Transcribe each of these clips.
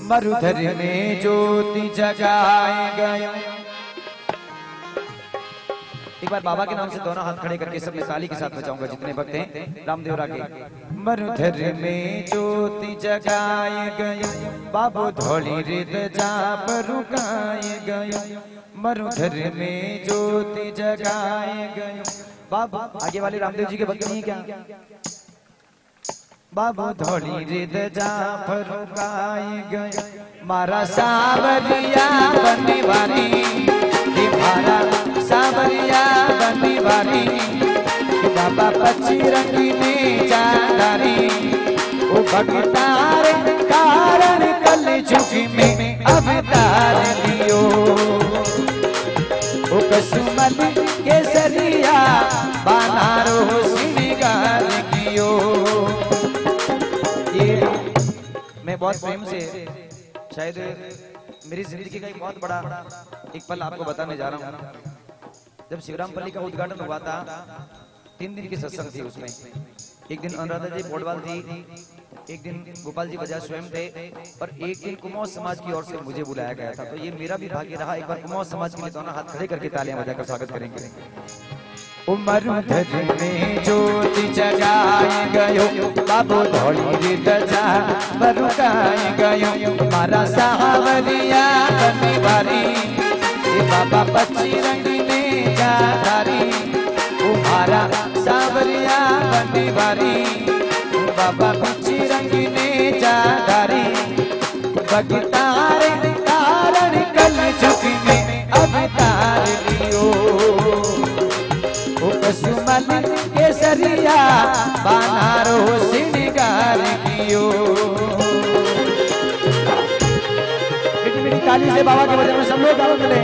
मरुधर में ज्योति जगाए गयो। एक बार बाबा के नाम से दोनों हाथ खड़े करके सब ताली के साथ बजाऊंगा जितने भक्त हैं रामदेव रागे। मरुधर में ज्योति जगाए गयो, बाबू धोली रित जाप रुकाए गयो। मरुधर में ज्योति जगाए गयो, बाबू आगे वाले रामदेव जी के भक्त नहीं क्या? बाबू धोली रित जाप रुकाए गयो, मारा सावरिया बनने वाली, मारा सावरिया बनने वाली, बाबा पची रंगी में जादारी, वो भगतार कारण कल युग में अवतार लियो। वो कसुमल केसरिया बनारो श्रृंगार कियो। ये मैं बहुत प्रेम से शायद मेरी जिंदगी का एक बहुत बड़ा एक पल आपको बताने जा रहा हूँ। जब शिवरामपल्ली का उद्घाटन हुआ था 3 दिन की सत्संग थी, उसमें एक दिन अनुराधा जी बोडवाल थी, एक दिन गोपाल जी बजाज स्वयं थे और एक दिन कुमाऊं समाज की ओर से मुझे बुलाया गया था। तो ये मेरा भी भाग्य रहा। एक बार कुमाऊं समाज के लिए दोनों हाथ खड़े करके तालियां बजाकर स्वागत करेंगे। मरुधर में ज्योति जगाए गयो, बाबू धोली रित जाप रुकाए गयो, मारा सावरिया बनने वाली, बाबा पची रंगी में जादारी, मारा सावरिया बनने वाली, बाबा पची रंगी में जादारी, भगतार कारण कल युग में अवतार लियो। कसुमल केसरिया बनारो श्रृंगार कियो। मीठी मीठी ताली से बाबा के भजन में सब लोग गाओ मिले।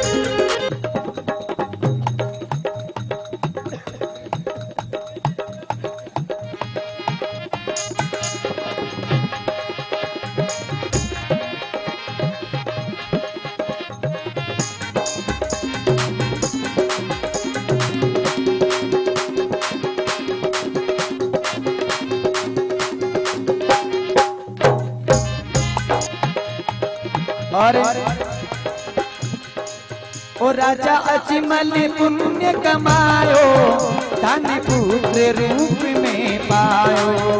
ओ राजा अजमल पुण्य कमायो, धन पुत्र रूप में पायो।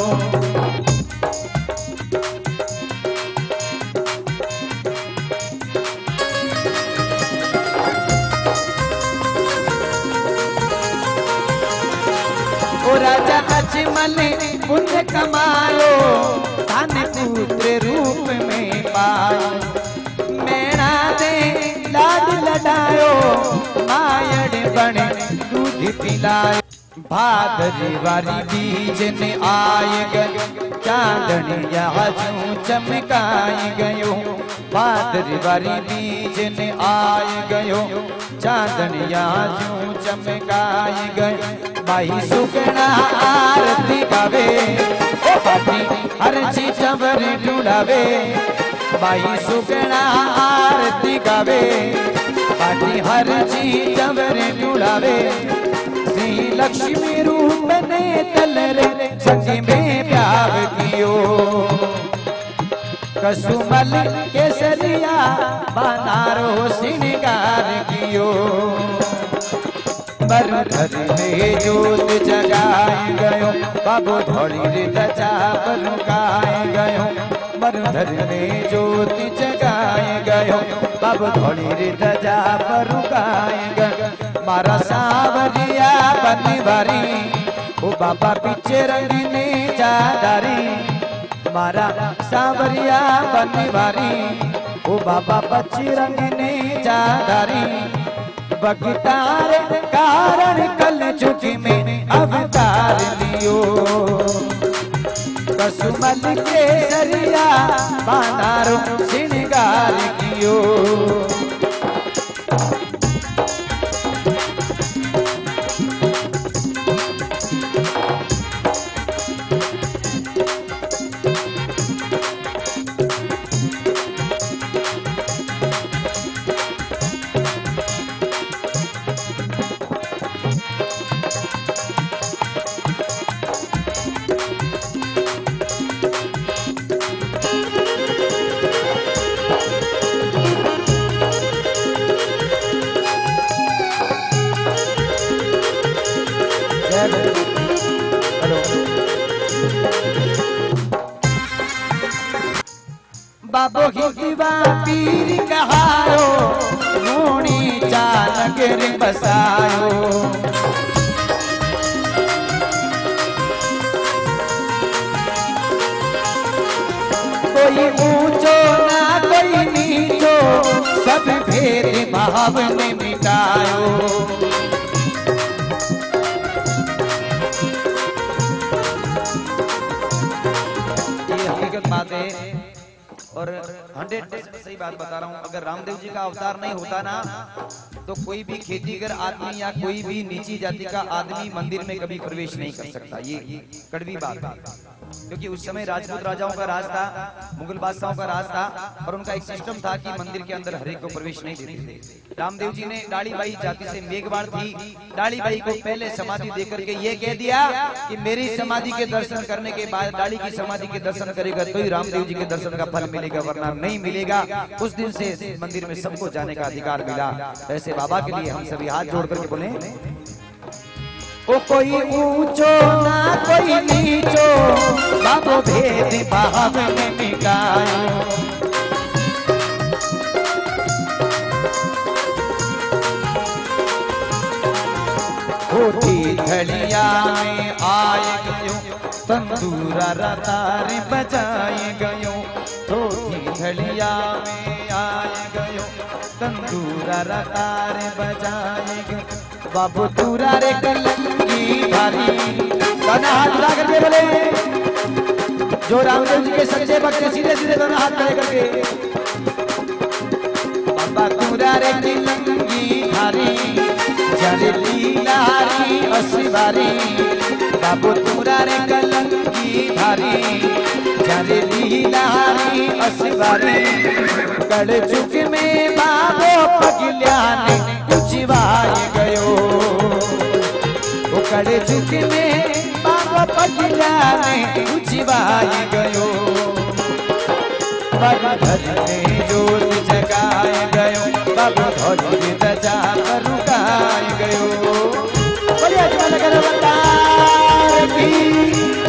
ओ राजा अजमल पुण्य कमायो, धन पुत्र रूप में पायो। मैना दे लाड लडायो, मायड़ बने दूध पिलायो। भादरी वाली बीज ने आए गयो, चांदनिया हजू चमकाई गयो। भादरी वाली बीज ने आए गयो, चांदनिया हजू चमकाई गयो। भाई सुगना आरती गावे, हर चीज चबर ढूंढावे। भाई सुगना आरती गावे, पाटी हर चीज चबर ढूंढावे। श्री लक्ष्मी रूप ने तलरे संग में प्यार कियो। कसुमल केसरिया बनारो श्रृंगार कियो। मरुधर में ज्योत जगाए गयो, बाबू धोली रित जाप रुकाए गयो। मरुधर में ज्योति जगाए गयो, बाबू धोली रित जाप रुकाए गयो। मारा सावरिया बनने वाली, ओ बाबा पीछे रंगी ने जादारी। मारा सावरिया बनने वाली, ओ बाबा पीछे रंगी ने जादारी। भगतार कारण कल युग में अवतार लियो। कसुमल केसरिया बनारो श्रृंगार कियो। बाबो हिंदवा पीर कहायो नूणी चानगर बसायो। कोई ऊंचो ना कोई नीचो सब भेद भाव ने मिटायो। ये हकीकत बात है और 100% सही बात बता रहा हूँ। अगर रामदेव जी का अवतार नहीं होता ना तो कोई भी खेतीगर आदमी या कोई भी नीची जाति का आदमी मंदिर में कभी प्रवेश नहीं कर सकता। ये कड़वी बात है क्योंकि उस समय राजपूत राजाओं का राज था, मुगल बादशाहों का राज था और उनका एक सिस्टम था कि मंदिर के अंदर हरेक को प्रवेश नहीं देते थे। रामदेव जी ने डालीबाई जाति से मेघवाड़ थी, डालीबाई को पहले समाधि देकर के ये कह दिया कि मेरी समाधि के दर्शन करने के बाद डाली की समाधि के दर्शन करेगा तो ही रामदेव जी के दर्शन का फल मिलेगा, वरना नहीं मिलेगा। उस दिन से मंदिर में सबको जाने का अधिकार मिला। ऐसे बाबा के लिए हम सभी हाथ जोड़ करके बोले, ओ कोई ऊंचो ना कोई नीचो बाबो भेद भाव में मिटायो। होती घड़िया में आए गयो तंदूरा रतार बजाए गयो। होती घड़िया में आए गयो तंदूरा रतार बजाए गयो। बाबू तूरा रे कलंगी भारी दोनों हाथ उठा करके बोले, जो रामदेव जी के सच्चे भक्त सीधे सीधे दोनों हाथ खड़े करके, बाबा तूरा रे कलंगी भारी जरे लीलारी असवारी। बाबू तूरा रे कलंगी भारी जरे लीलारी असवारी। कड़ चुक में बाबो पगल्याने कुचवाए गयो। कड़े चुक में बाबा पगल्याने कुचवाए गयो। बाबा धर में जोत जगाए गयो, बाबा धर दजा पर रुकाए गयो। बोलिए अजमल अवतार की।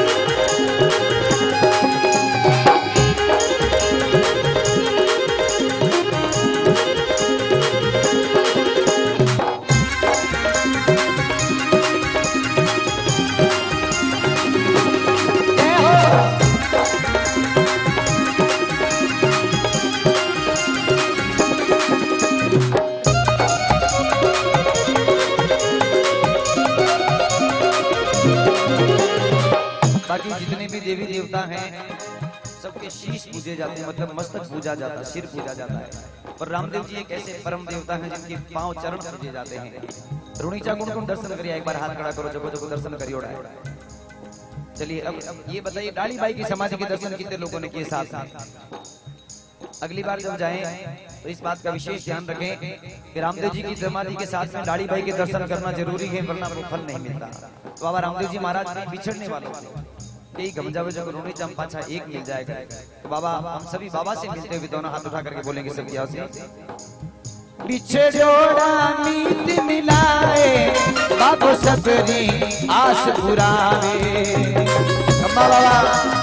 बाकी जितने भी देवी देवता हैं सबके शीश पूजे जाते हैं, मतलब मस्तक पूजा जाता है, सिर पूजा जाता है। और रामदेव जी एक ऐसे परम देवता हैं जिनके पांव चरण पूजे जाते हैं। रुणीचा गुण दर्शन करिए, एक बार हाथ खड़ा करो, जगो जगो दर्शन करिए। चलिए अब ये बताइए डालीबाई की समाधि के दर्शन कितने लोगों ने किए साथ में? अगली बार जब जाएं तो इस बात का विशेष ध्यान रखें कि रामदेव जी की समाधि के साथ में डालीबाई के दर्शन करना जरूरी है, वरना वो फल नहीं मिलता। तो बाबा रामदेव जी महाराज भी बिछड़ने वाले थे, यही गमजा जब रोनी चंपाछा एक मिल जाएगा। तो बाबा हम सभी बाबा से मिलते हुए दोनों हाथ उठा करके बोलेंगे सबकी आवाज़ से, बिछड़ोड़ा मीत मिलाए बाबो सबरी आस पुरावे। अम्मा बाबा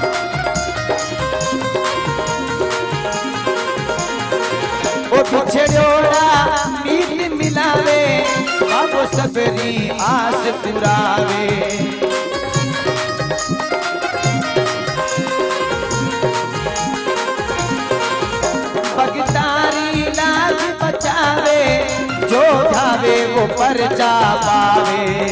ओ बिछड़ोड़ा मीत मिलावे बाबो सबरी आस पुरावे। भगतारी लाज बचावे जो भावे वो परचा पावे।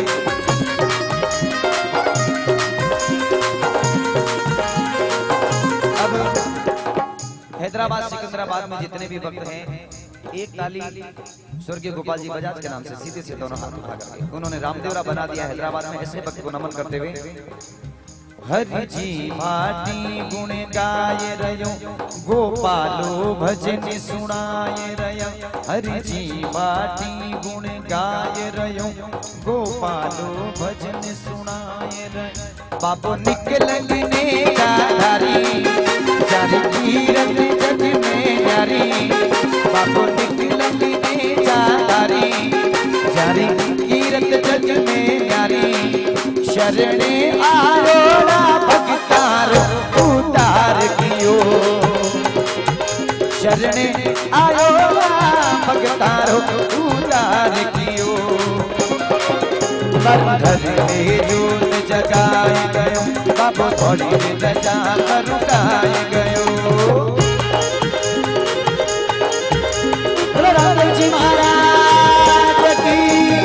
अब हैदराबाद सिकंदराबाद में जितने भी भक्त हैं, एक ताली स्वर्गीय गोपाल जी बजाज के नाम से सीधे से दोनों हाथ उठा करके उन्होंने रामदेवरा बना दिया हैदराबाद में। ऐसे भक्त को नमन करते हुए, हरि जी माटी गुण गाय रयो गोपालो भजन सुनाय रयो। हरि जी माटी गुण गाय रयो गोपालो भजन सुनाय रयो। बाबो निकलने जाधारी जारी कीरत जग में यारी। बाबो निकलने जाधारी जारी कीरत जग में यारी। शरणे आरोड़ा भगतार उतार कियो। शरण आयो भगतारो उतार कियो मरधर में जोत जगाए गयो बाबो थोड़ी दशा रुकाए गयो रामदेव जी महाराज की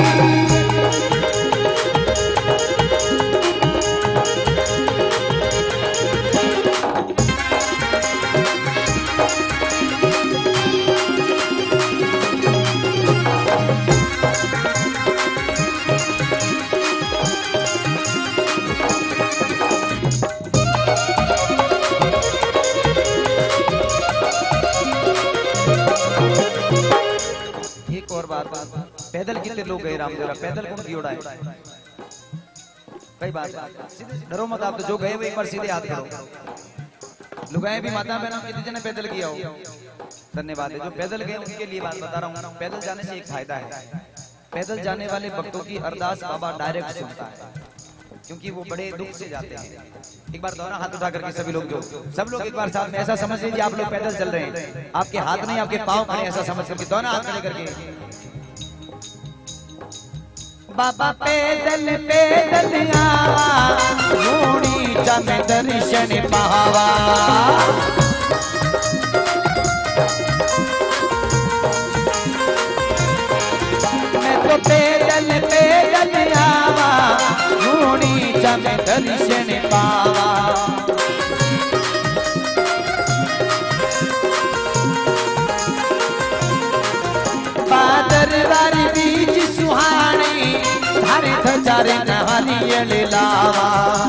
पैदल कितने लोग गए रामदेवरा पैदल कौन की उड़ाए कई बात डरो मत आप तो जो गए वो एक बार सीधे हाथ करो लुगाए भी माता बहनों कितने जने पैदल किया हो धन्यवाद है जो पैदल गए उनके लिए बात बता रहा हूँ पैदल जाने से एक फायदा है पैदल जाने वाले भक्तों की अरदास बाबा डायरेक्ट सुनता है क्योंकि वो बड़े दुख से जाते हैं एक बार दोनों हाथ उठा करके सभी लोग जो सब लोग एक बार साथ में ऐसा समझ लीजिए आप लोग पैदल चल रहे हैं आपके हाथ नहीं आपके पाँव खड़े ऐसा समझ करके दोनों हाथ खड़े करके बाबा पैदल पैदल आवा रूणी जम दर्शन पावा मैं तो पैदल पैदल आवा रूणी जम दर्शन पावा बादर वारी बीच सुहानी धारे धजारे नहानी लावा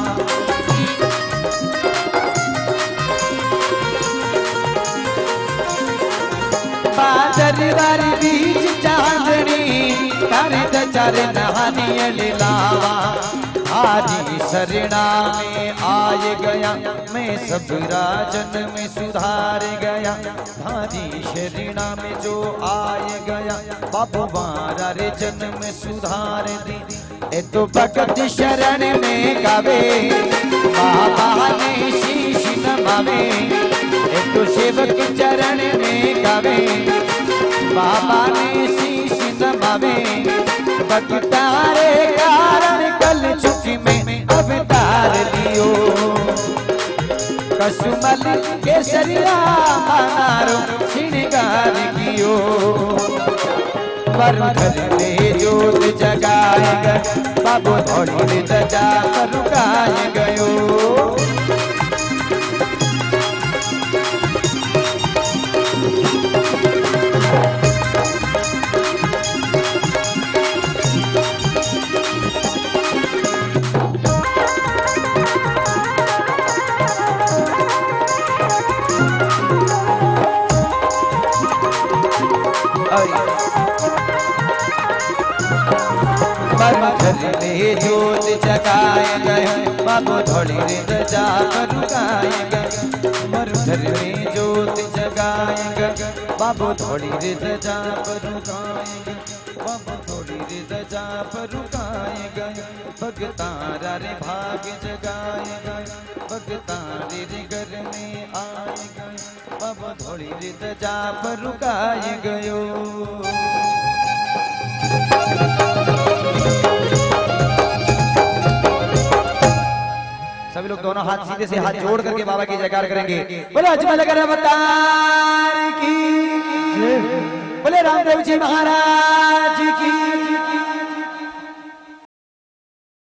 बादर वारी बीच चांदनी धारे धजारे नहानी लावा आदि शरणा में आए गया मैं सब राजन में सुधार गया आदि शरणा में जो आए गया बाबू बारा रे जन्म में सुधार दी ए तो भगत शरण में गावे बाबा ने शीश नमावे ए तो सेवक चरण में गावे बाबा ने शीश नमावे भक्तारे कारण कल चुकी में अवतार लियो कसुमल केसरिया मारो श्रृंगार कियो मरधर में जोत जगाए बाबू थोड़ी दजा रुकाए गयो मरधर में जोत जगाए गए बाबू थोड़ी दजा रुकाए गए मरधर में जोत जगाए गए बाबू थोड़ी दजा रुकाए गए बाबू थोड़ी दजा रुकाए गए भगतारा रे भाग जगाए गए भगतारे रे घर में आए गए बाबू थोड़ी दजा रुकाए गयो सभी लोग दोनों हाथ सीधे से हाथ जोड़ करके बाबा की जयकार करेंगे बोले अजमल अवतार की बोले रामदेव जी महाराज की